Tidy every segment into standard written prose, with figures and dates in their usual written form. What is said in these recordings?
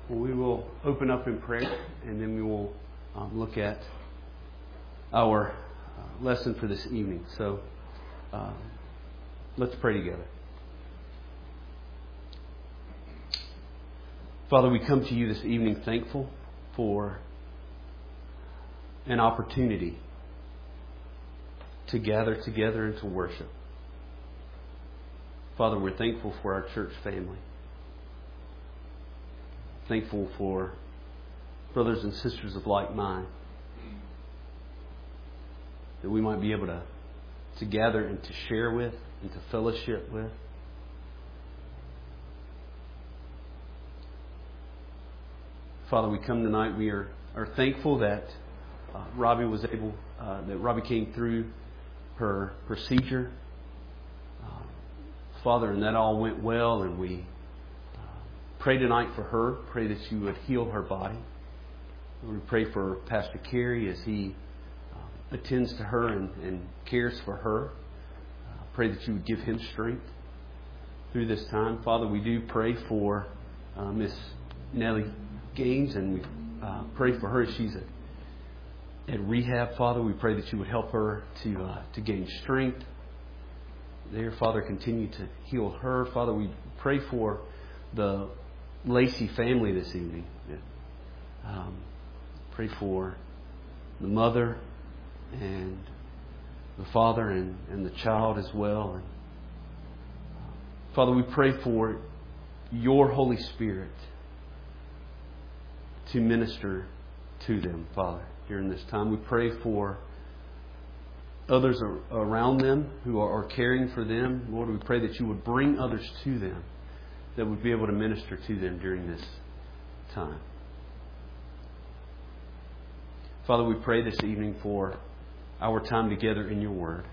Well, we will open up in prayer, and then we will look at our lesson for this evening. So let's pray together. Father, we come to you this evening thankful for an opportunity to gather together and to worship. Father, we're thankful for our church family. Thankful for brothers and sisters of like mind. That we might be able to gather and to share with and to fellowship with. Father, we come tonight. We are thankful that Robbie came through her procedure. Father, and that all went well, and we pray tonight for her. Pray that you would heal her body. We pray for Pastor Kerry as he attends to her and cares for her. Pray that you would give him strength through this time. Father, we do pray for Miss Nellie Gaines, and we pray for her as she's at rehab. Father, we pray that you would help her to gain strength there. Father, continue to heal her. Father, we pray for the Lacey family this evening. Pray for the mother and the father and the child as well. And Father, we pray for your Holy Spirit to minister to them, Father, during this time. We pray for others around them who are caring for them. Lord, we pray that you would bring others to them that would be able to minister to them during this time. Father, we pray this evening for our time together in your word.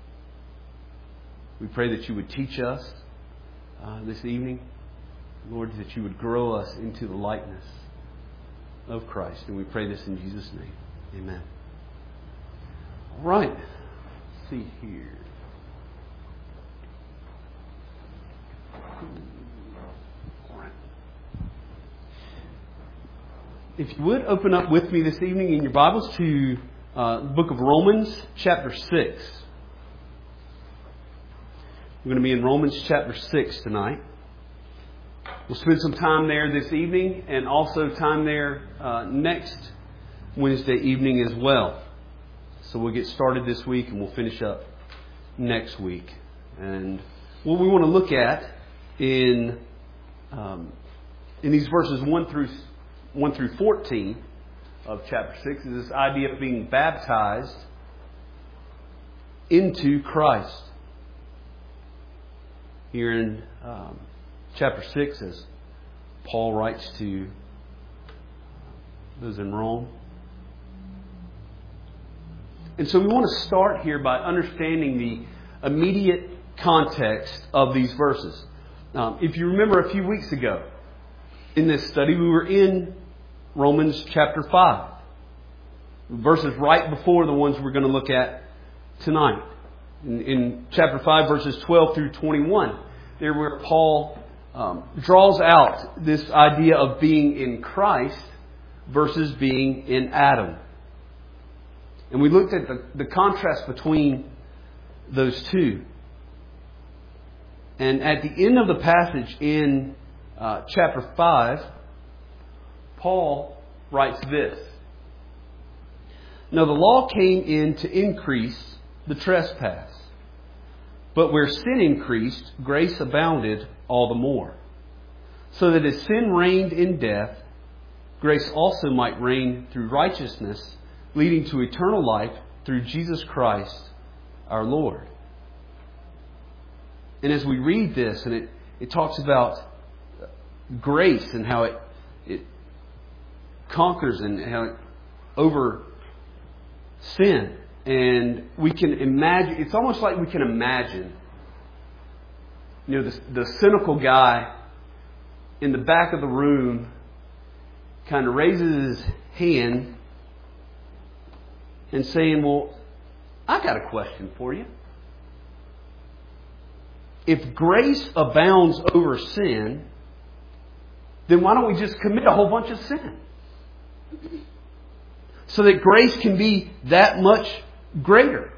We pray that you would teach us this evening, Lord, that you would grow us into the likeness of Christ. And we pray this in Jesus' name. Amen. All right. Let's see here. If you would, open up with me this evening in your Bibles to the book of Romans, chapter 6. We're going to be in Romans chapter 6 tonight. We'll spend some time there this evening and also time there next Wednesday evening as well. So we'll get started this week and we'll finish up next week. And what we want to look at in these verses 1 through 14 of chapter 6 is this idea of being baptized into Christ. Here in chapter 6, as Paul writes to those in Rome. And so we want to start here by understanding the immediate context of these verses. If you remember a few weeks ago in this study, we were in Romans chapter 5. Verses right before the ones we're going to look at tonight. In chapter 5, verses 12 through 21, there where Paul draws out this idea of being in Christ versus being in Adam. And we looked at the contrast between those two. And at the end of the passage in chapter 5, Paul writes this. Now the law came in to increase the trespass. But where sin increased, grace abounded all the more. So that as sin reigned in death, grace also might reign through righteousness, leading to eternal life through Jesus Christ our Lord. And as we read this, and it talks about grace and how it conquers and how it over sin. And we can imagine, it's almost like we can imagine, the cynical guy in the back of the room kind of raises his hand and saying, well, I got a question for you. If grace abounds over sin, then why don't we just commit a whole bunch of sin? So that grace can be that much greater.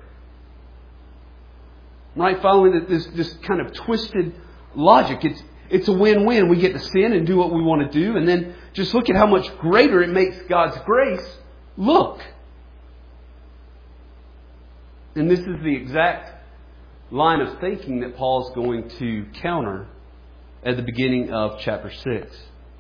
Right? Following this kind of twisted logic. It's a win-win. We get to sin and do what we want to do, and then just look at how much greater it makes God's grace look. And this is the exact line of thinking that Paul's going to counter at the beginning of chapter 6.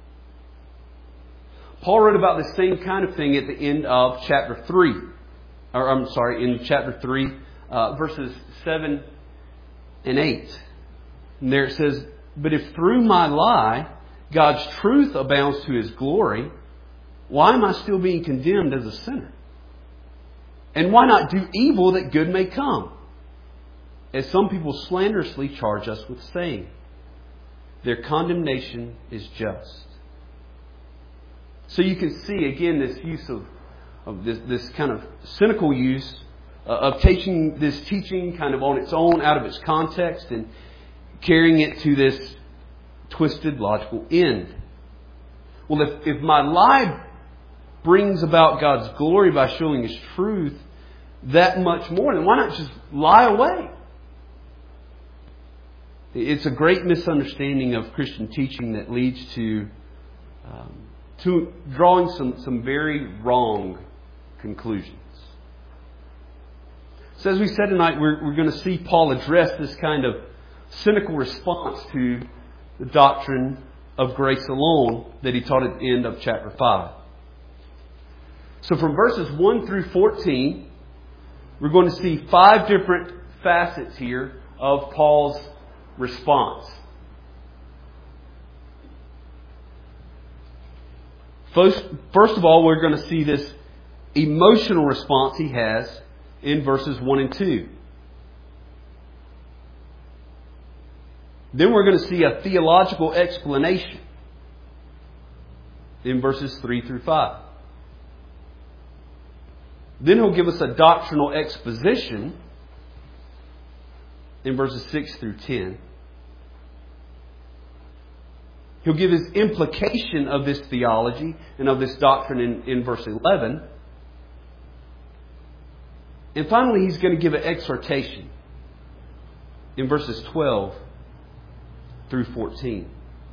Paul wrote about the same kind of thing at the end of chapter 3. In chapter 3, verses 7 and 8. And there it says, "But if through my lie God's truth abounds to His glory, why am I still being condemned as a sinner? And why not do evil that good may come? As some people slanderously charge us with saying, their condemnation is just." So you can see again this use of this kind of cynical use of taking this teaching kind of on its own out of its context and carrying it to this twisted logical end. Well, if my lie brings about God's glory by showing His truth that much more, then why not just lie away? It's a great misunderstanding of Christian teaching that leads to drawing some very wrong conclusions. So as we said tonight, we're going to see Paul address this kind of cynical response to the doctrine of grace alone that he taught at the end of chapter 5. So from verses 1 through 14, we're going to see 5 different facets here of Paul's response. First of all, we're going to see this emotional response he has in verses 1 and 2. Then we're going to see a theological explanation in verses 3 through 5. Then he'll give us a doctrinal exposition in verses 6 through 10. He'll give his implication of this theology and of this doctrine in verse 11. And finally, he's going to give an exhortation in verses 12 through 14.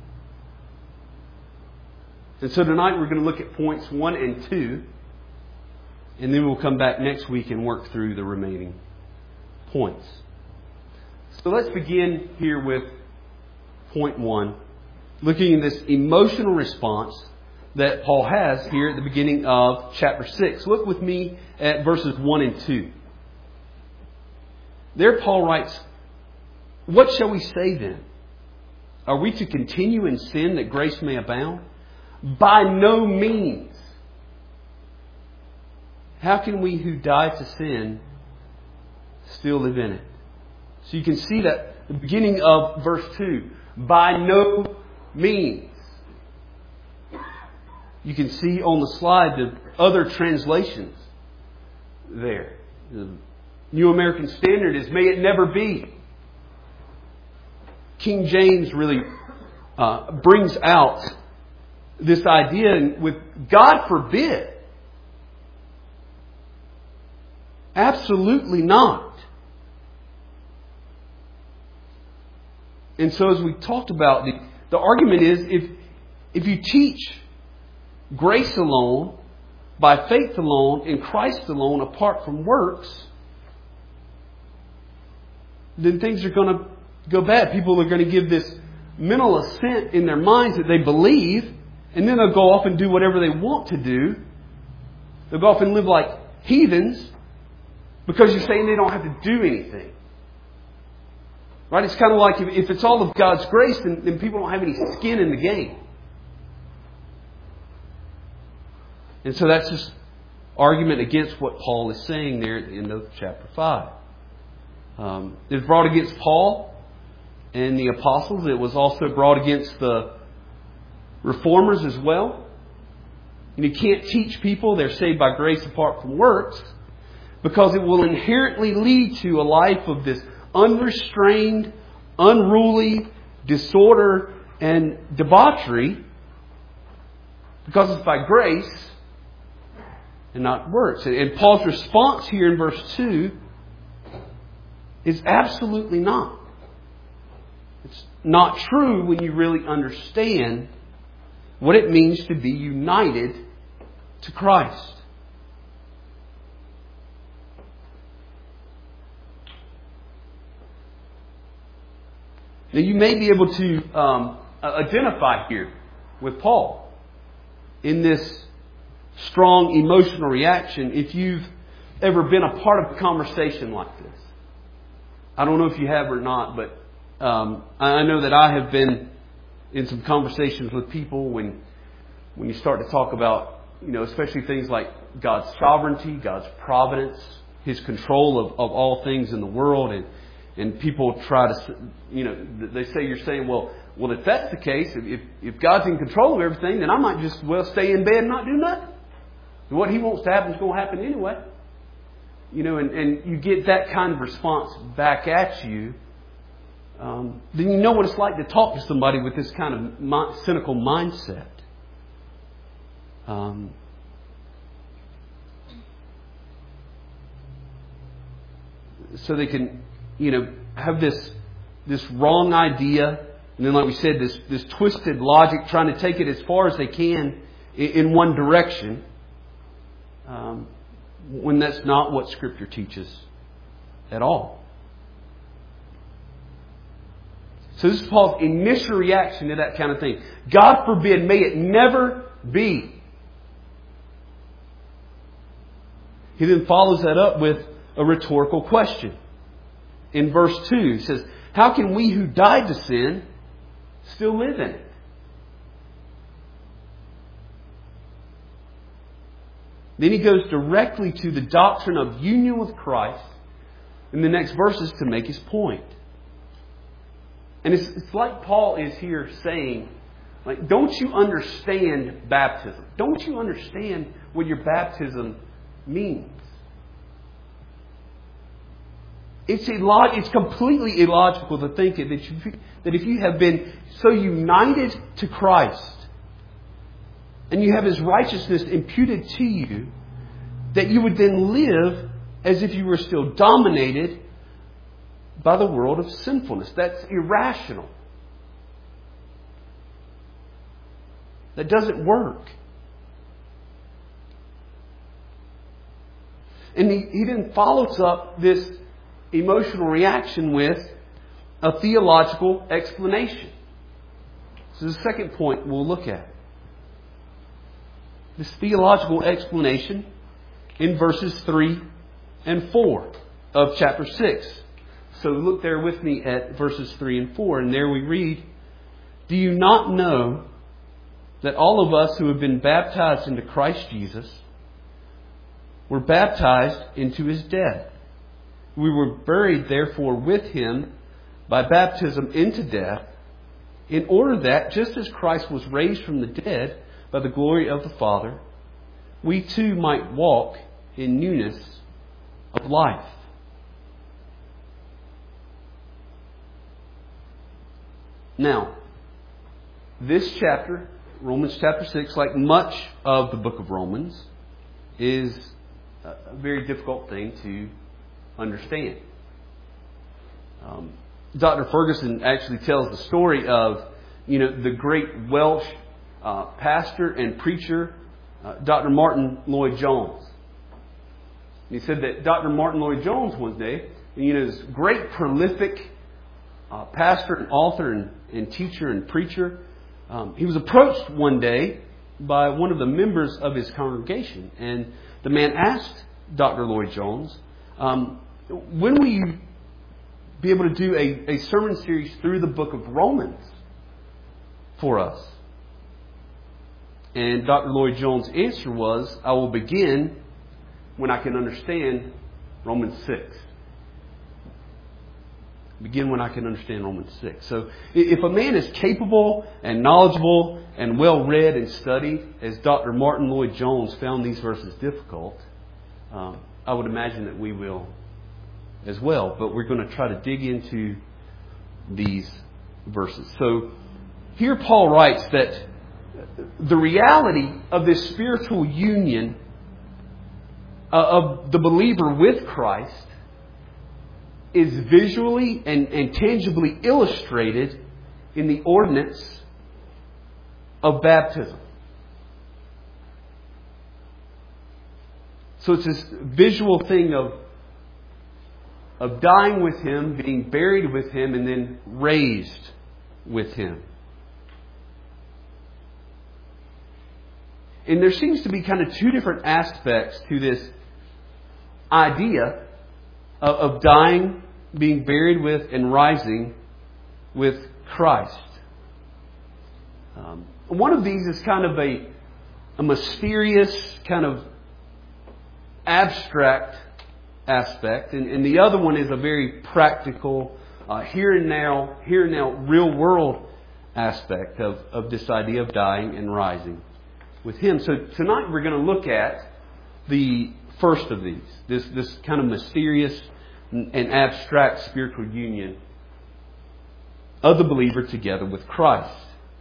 And so tonight we're going to look at points 1 and 2. And then we'll come back next week and work through the remaining points. So let's begin here with point 1. Looking at this emotional response that Paul has here at the beginning of chapter 6. Look with me at verses 1 and 2. There Paul writes, "What shall we say then? Are we to continue in sin that grace may abound? By no means. How can we who died to sin still live in it?" So you can see that the beginning of verse 2. By no means. You can see on the slide the other translations there. The New American Standard is, "May it never be." King James really brings out this idea with "God forbid." Absolutely not. And so as we talked about, the argument is if you teach grace alone, by faith alone, in Christ alone, apart from works, then things are going to go bad. People are going to give this mental assent in their minds that they believe, and then they'll go off and do whatever they want to do. They'll go off and live like heathens because you're saying they don't have to do anything. Right? It's kind of like if it's all of God's grace, then people don't have any skin in the game. And so that's just argument against what Paul is saying there at the end of chapter 5. It was brought against Paul and the apostles. It was also brought against the reformers as well. And you can't teach people they're saved by grace apart from works, because it will inherently lead to a life of this unrestrained, unruly disorder and debauchery Because it's by grace and not works. And Paul's response here in verse 2 is absolutely not. It's not true when you really understand what it means to be united to Christ. Now you may be able to identify here with Paul in this strong emotional reaction if you've ever been a part of a conversation like this. I don't know if you have or not, but I know that I have been in some conversations with people when you start to talk about, especially things like God's sovereignty, God's providence, His control of all things in the world, and people try to, they say you're saying, well, if that's the case, if God's in control of everything, then I might just stay in bed and not do nothing. And what He wants to happen is going to happen anyway. And you get that kind of response back at you. Then you know what it's like to talk to somebody with this kind of cynical mindset. So they can, have this wrong idea, and then, like we said, this twisted logic, trying to take it as far as they can in one direction, when that's not what Scripture teaches at all. So this is Paul's initial reaction to that kind of thing. God forbid, may it never be. He then follows that up with a rhetorical question. In verse 2, he says, how can we who died to sin still live in it? Then he goes directly to the doctrine of union with Christ in the next verses to make his point. And it's like Paul is here saying, don't you understand baptism? Don't you understand what your baptism means? It's completely illogical to think that if you have been so united to Christ and you have His righteousness imputed to you, that you would then live as if you were still dominated by the world of sinfulness. That's irrational. That doesn't work. And he then follows up this emotional reaction with a theological explanation. So the second point we'll look at. This theological explanation in verses 3 and 4 of chapter 6. So look there with me at verses 3 and 4, and there we read, do you not know that all of us who have been baptized into Christ Jesus were baptized into His death? We were buried, therefore, with Him by baptism into death, in order that, just as Christ was raised from the dead by the glory of the Father, we too might walk in newness of life. Now, this chapter, Romans chapter 6, like much of the book of Romans, is a very difficult thing to understand. Dr. Ferguson actually tells the story of, the great Welsh pastor and preacher, Dr. Martin Lloyd-Jones. He said that Dr. Martin Lloyd-Jones one day, this great prolific pastor and author and teacher and preacher, he was approached one day by one of the members of his congregation. And the man asked Dr. Lloyd-Jones, when will you be able to do a sermon series through the book of Romans for us? And Dr. Lloyd-Jones' answer was, I will begin when I can understand Romans 6. Begin when I can understand Romans 6. So if a man is capable and knowledgeable and well-read and studied, as Dr. Martin Lloyd-Jones found these verses difficult, I would imagine that we will as well. But we're going to try to dig into these verses. So here Paul writes that the reality of this spiritual union of the believer with Christ is visually and tangibly illustrated in the ordinance of baptism. So it's this visual thing of dying with Him, being buried with Him, and then raised with Him. And there seems to be kind of two different aspects to this idea of dying, being buried with, and rising with Christ. One of these is kind of a mysterious, kind of abstract aspect, and the other one is a very practical, here and now, real world aspect of this idea of dying and rising with Him. So tonight we're going to look at the first of these, this kind of mysterious and abstract spiritual union of the believer together with Christ.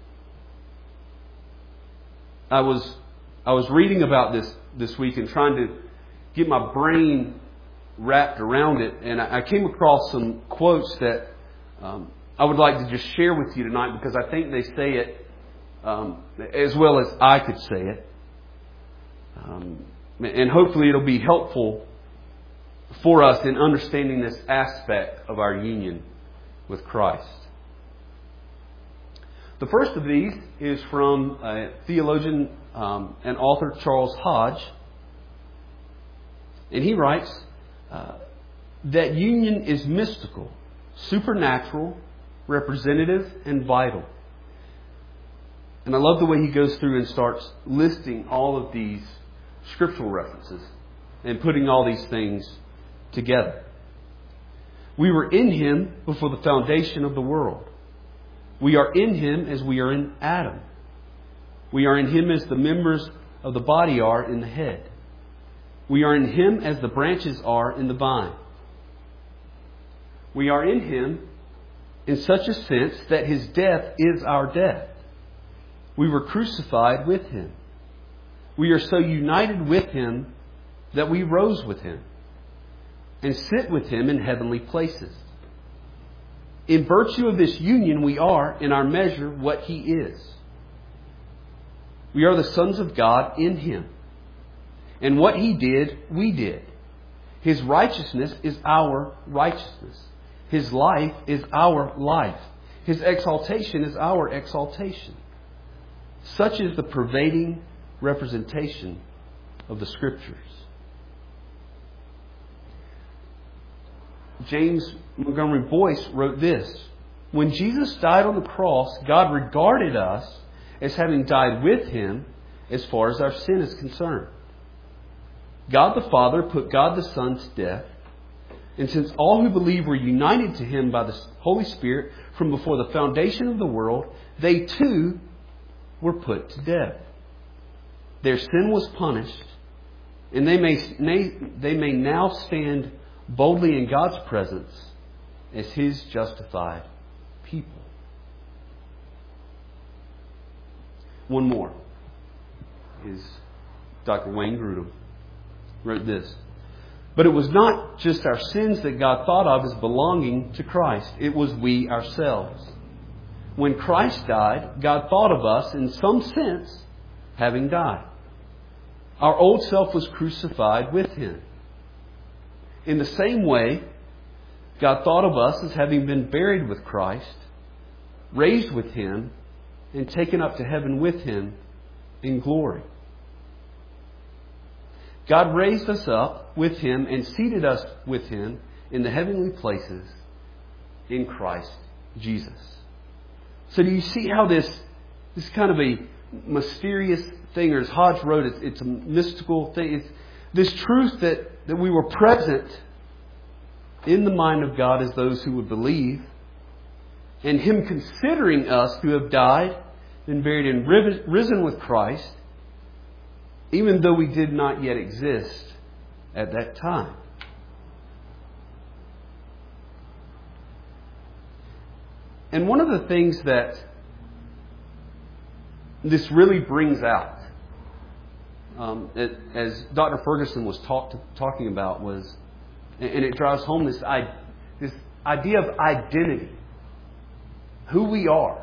I was reading about this week and trying to get my brain wrapped around it, and I came across some quotes that I would like to just share with you tonight, because I think they say it as well as I could say it. And hopefully it'll be helpful for us in understanding this aspect of our union with Christ. The first of these is from theologian and author Charles Hodge. And he writes that union is mystical, supernatural, representative, and vital. And I love the way he goes through and starts listing all of these scriptural references and putting all these things together. We were in Him before the foundation of the world. We are in Him as we are in Adam. We are in Him as the members of the body are in the head. We are in Him as the branches are in the vine. We are in Him in such a sense that His death is our death. We were crucified with Him. We are so united with Him that we rose with Him and sit with Him in heavenly places. In virtue of this union, we are, in our measure, what He is. We are the sons of God in Him. And what He did, we did. His righteousness is our righteousness. His life is our life. His exaltation is our exaltation. Such is the pervading representation of the Scriptures. James Montgomery Boyce wrote this: when Jesus died on the cross, God regarded us as having died with Him as far as our sin is concerned. God the Father put God the Son to death, and since all who believe were united to Him by the Holy Spirit from before the foundation of the world, they too were put to death. Their sin was punished, and they may now stand boldly in God's presence as His justified people. One more is Dr. Wayne Grudem wrote this: but it was not just our sins that God thought of as belonging to Christ. It was we ourselves. When Christ died, God thought of us in some sense having died. Our old self was crucified with Him. In the same way, God thought of us as having been buried with Christ, raised with Him, and taken up to heaven with Him in glory. God raised us up with Him and seated us with Him in the heavenly places in Christ Jesus. So do you see how this kind of a mysterious thing, or as Hodge wrote, it's a mystical thing. It's this truth that we were present in the mind of God as those who would believe, and Him considering us to have died, been buried, and risen with Christ, even though we did not yet exist at that time. And one of the things that this really brings out, as Dr. Ferguson was talking about, was, and it drives home this idea of identity, who we are.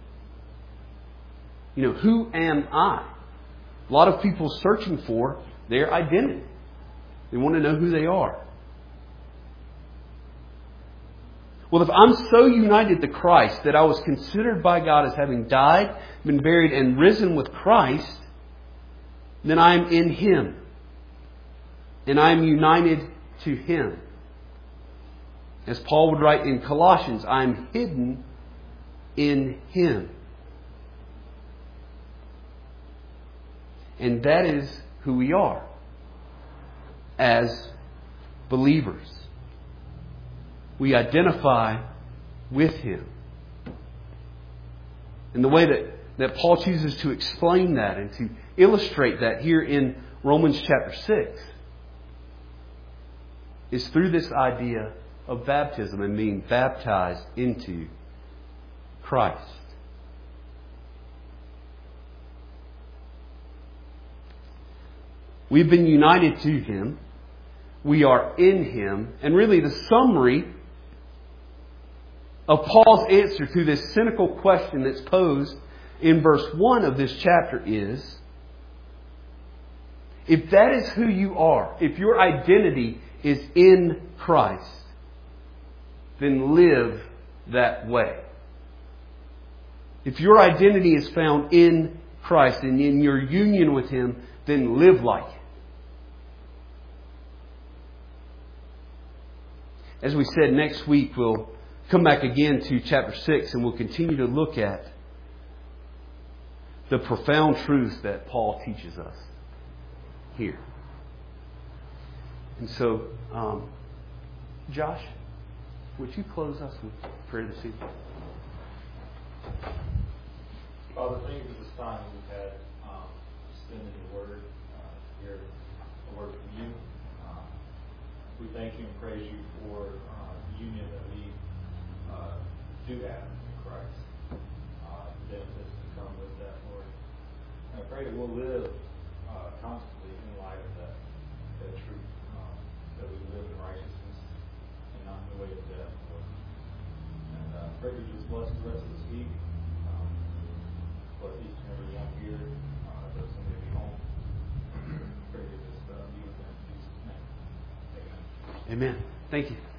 Who am I? A lot of people searching for their identity. They want to know who they are. Well, if I'm so united to Christ that I was considered by God as having died, been buried, and risen with Christ, then I'm in Him. And I'm united to Him. As Paul would write in Colossians, I'm hidden in Him. And that is who we are as believers. We identify with Him. And the way that Paul chooses to explain that and to illustrate that here in Romans chapter 6 is through this idea of baptism and being baptized into Christ. We've been united to Him. We are in Him. And really the summary of Paul's answer to this cynical question that's posed in verse 1 of this chapter is, if that is who you are, if your identity is in Christ, then live that way. If your identity is found in Christ and in your union with Him, then live like it. As we said, next week we'll come back again to chapter 6 and we'll continue to look at the profound truths that Paul teaches us here. And so, Josh, would you close us with prayer this evening? Father, thank you for this time we've had spending the Word, hear the Word from you. We thank you and praise you for the union that we do have in Christ. The benefits that come with that, Lord. And I pray that we'll live constantly in light of that truth, that we live in righteousness and not in the way of death, Lord. And I pray that you just bless the rest of this week. Bless each and every one here, those who may be home. Pray that just be with them in Jesus' name. Amen. Amen. Thank you.